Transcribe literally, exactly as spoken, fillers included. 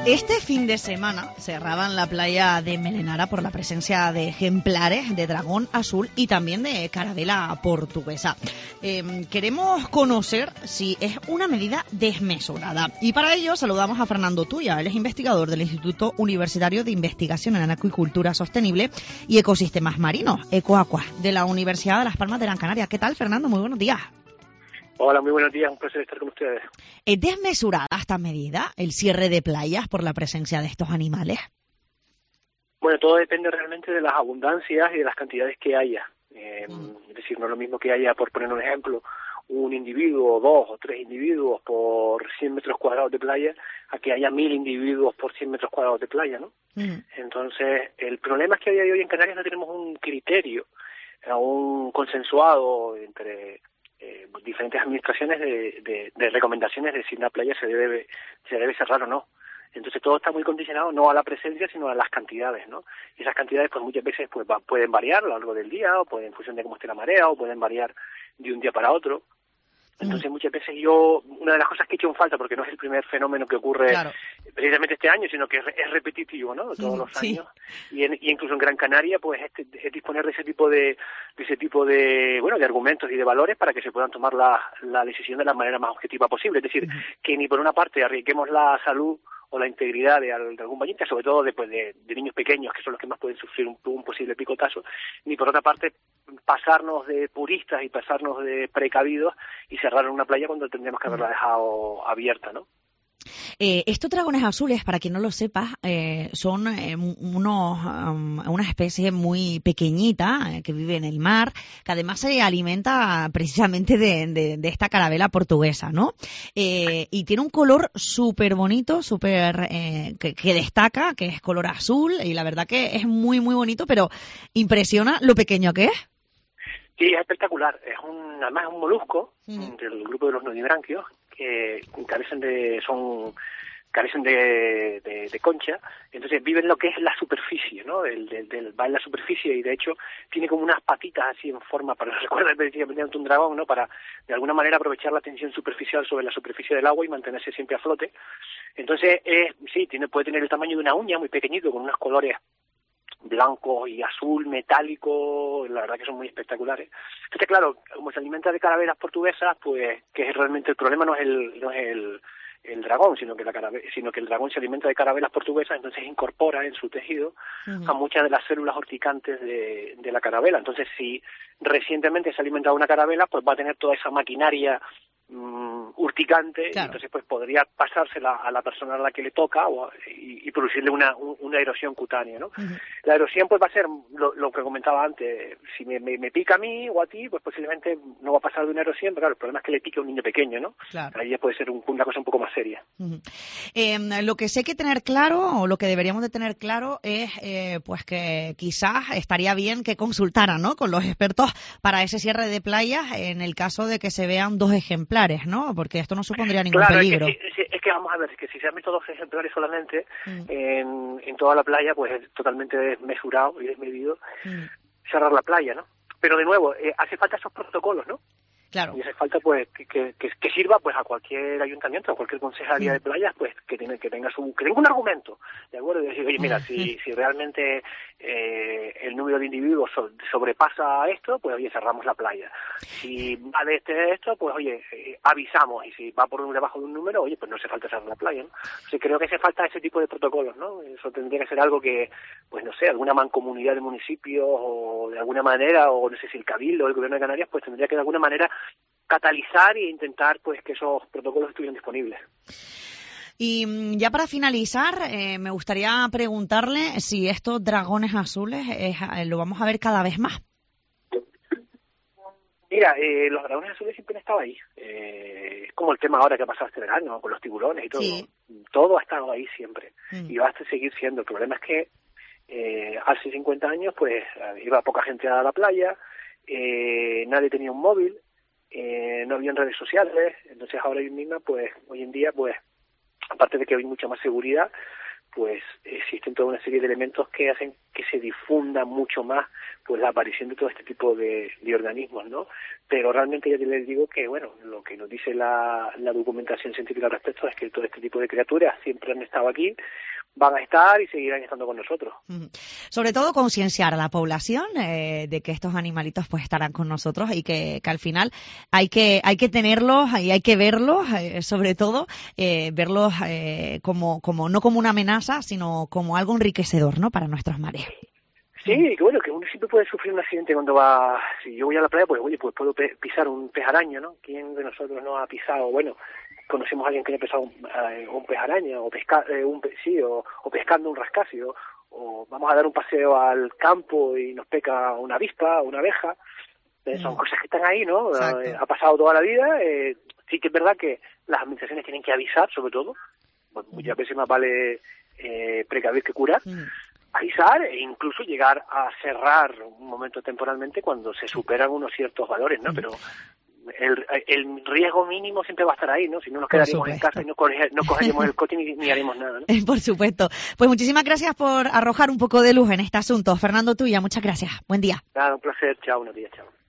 Este fin de semana cerraban la playa de Melenara por la presencia de ejemplares de dragón azul y también de carabela portuguesa. Eh, queremos conocer si es una medida desmesurada. Y para ello saludamos a Fernando Tuya. Él es investigador del Instituto Universitario de Investigación en Acuicultura Sostenible y Ecosistemas Marinos, Ecoaqua, de la Universidad de Las Palmas de Gran Canaria. ¿Qué tal, Fernando? Muy buenos días. Hola, muy buenos días, un placer estar con ustedes. ¿Es desmesurada esta medida, el cierre de playas por la presencia de estos animales? Bueno, todo depende realmente de las abundancias y de las cantidades que haya. Eh, mm. Es decir, no es lo mismo que haya, por poner un ejemplo, un individuo, dos o tres individuos por cien metros cuadrados de playa, a que haya mil individuos por cien metros cuadrados de playa, ¿no? Mm. Entonces, el problema es que a día de hoy en Canarias no tenemos un criterio aún consensuado entre Eh, diferentes administraciones de, de, de recomendaciones de si una playa se debe se debe cerrar o no. Entonces todo está muy condicionado no a la presencia sino a las cantidades, ¿no? Y esas cantidades pues muchas veces pues va, pueden variar a lo largo del día o pueden en función de cómo esté la marea o pueden variar de un día para otro. Entonces muchas veces yo, una de las cosas que he hecho en falta, porque no es el primer fenómeno que ocurre claro. precisamente este año, sino que es, es repetitivo, ¿no? Todos los sí. años. Y, en, y incluso en Gran Canaria, pues es, es disponer de ese tipo de, de ese tipo de, bueno, de argumentos y de valores para que se puedan tomar la, la decisión de la manera más objetiva posible. Es decir, uh-huh. que ni por una parte arriesguemos la salud o la integridad de, de algún bañista, sobre todo después de, de niños pequeños, que son los que más pueden sufrir un, un posible picotazo, ni por otra parte pasarnos de puristas y pasarnos de precavidos y cerrar una playa cuando tendríamos que haberla dejado abierta, ¿no? Eh, estos dragones azules, para quien no lo sepa, eh, son eh, unos, um, una especie muy pequeñita eh, que vive en el mar, que además se alimenta precisamente de, de, de esta carabela portuguesa, ¿no? Eh, y tiene un color súper bonito, súper eh, que, que destaca, que es color azul, y la verdad que es muy, muy bonito, pero impresiona lo pequeño que es. Sí, es espectacular. Es un, además es un molusco mm. del grupo de los nudibranquios que carecen de, son, carecen de, de, de concha, entonces viven en lo que es la superficie, ¿no? El, del, del, va en la superficie y de hecho tiene como unas patitas así en forma, para recuerda específicamente un dragón, ¿no? Para de alguna manera aprovechar la tensión superficial sobre la superficie del agua y mantenerse siempre a flote. Entonces, eh, sí, tiene, puede tener el tamaño de una uña, muy pequeñito, con unos colores blanco y azul, metálico, la verdad que son muy espectaculares. Entonces, claro, como se alimenta de carabelas portuguesas, pues que es realmente el problema no es el no es el, el dragón, sino que la carabe, sino que el dragón se alimenta de carabelas portuguesas, entonces incorpora en su tejido uh-huh. a muchas de las células urticantes de, de la carabela. Entonces, si recientemente se ha alimentado una carabela, pues va a tener toda esa maquinaria um, urticante, claro. y entonces pues podría pasársela a la persona a la que le toca o, y, y producirle una, un, una erosión cutánea, ¿no? Uh-huh. La erosión pues va a ser lo, lo que comentaba antes, si me, me, me pica a mí o a ti, pues posiblemente no va a pasar de una erosión, pero claro, el problema es que le pique a un niño pequeño, ¿no? Claro. Ahí ya puede ser un, una cosa un poco más seria. Uh-huh. Eh, lo que sí hay que tener claro, o lo que deberíamos de tener claro, es eh, pues que quizás estaría bien que consultaran, ¿no?, con los expertos para ese cierre de playas en el caso de que se vean dos ejemplares, ¿no? Porque esto no supondría ningún claro, peligro. Es que, es que vamos a ver, es que si se han visto dos ejemplares solamente mm. en, en toda la playa, pues es totalmente desmesurado y desmedido mm. cerrar la playa, ¿no? Pero de nuevo, eh, hace falta esos protocolos, ¿no? Claro. Y hace falta pues que, que, que sirva pues a cualquier ayuntamiento, a cualquier concejalía mm. de playas, pues que tiene que tenga su que tenga un argumento, de acuerdo, de decir, oye, mira, si si realmente eh, el número de individuos so, sobrepasa esto, pues oye, cerramos la playa. Si va de este esto, pues oye, eh, avisamos, y si va por debajo de un número, oye, pues no hace falta cerrar la playa, ¿no? O sea, creo que hace falta ese tipo de protocolos, ¿no? Eso tendría que ser algo que, pues no sé, alguna mancomunidad de municipios o de alguna manera, o no sé si el Cabildo o el Gobierno de Canarias, pues tendría que de alguna manera catalizar e intentar pues que esos protocolos estuvieran disponibles. Y ya para finalizar, eh, me gustaría preguntarle si estos dragones azules eh, lo vamos a ver cada vez más. Mira, eh, los dragones azules siempre han estado ahí. Eh, es como el tema ahora que ha pasado este verano, con los tiburones y todo. Sí. Todo ha estado ahí siempre. Mm. Y va a seguir siendo. El problema es que eh, hace cincuenta años pues iba poca gente a la playa, eh, nadie tenía un móvil, Eh, no habían redes sociales, entonces ahora mismo, pues hoy en día, pues aparte de que hay mucha más seguridad, pues existen toda una serie de elementos que hacen que se difunda mucho más pues la aparición de todo este tipo de, de organismos, ¿no? Pero realmente ya les digo que, bueno, lo que nos dice la, la documentación científica al respecto es que todo este tipo de criaturas siempre han estado aquí, van a estar y seguirán estando con nosotros. Sobre todo concienciar a la población eh, de que estos animalitos pues estarán con nosotros y que, que al final hay que hay que tenerlos y hay que verlos, eh, sobre todo eh, verlos eh, como como no como una amenaza, sino como algo enriquecedor, ¿no?, para nuestros mares. Sí, que bueno, que uno siempre puede sufrir un accidente cuando va, si yo voy a la playa, pues oye, pues puedo pe- pisar un pez araña, ¿no? ¿Quién de nosotros no ha pisado? Bueno, conocemos a alguien que haya pisado un, uh, un pez araña, o pesca, eh, un pe- sí, o, o pescando un rascáceo, o vamos a dar un paseo al campo y nos peca una avispa, una abeja. Eh, son mm. cosas que están ahí, ¿no? Eh, ha pasado toda la vida. Eh, sí que es verdad que las administraciones tienen que avisar, sobre todo. Bueno, muchas veces más vale eh, precaver que curar. Mm. Avisar e incluso llegar a cerrar un momento temporalmente cuando se superan unos ciertos valores, ¿no? Pero el, el riesgo mínimo siempre va a estar ahí, ¿no? Si no nos quedaríamos en casa y no, coge, no cogeríamos el coche ni, ni haríamos nada, ¿no? Por supuesto. Pues muchísimas gracias por arrojar un poco de luz en este asunto. Fernando Tuya, muchas gracias. Buen día. Nada, un placer. Chao, unos días, chao.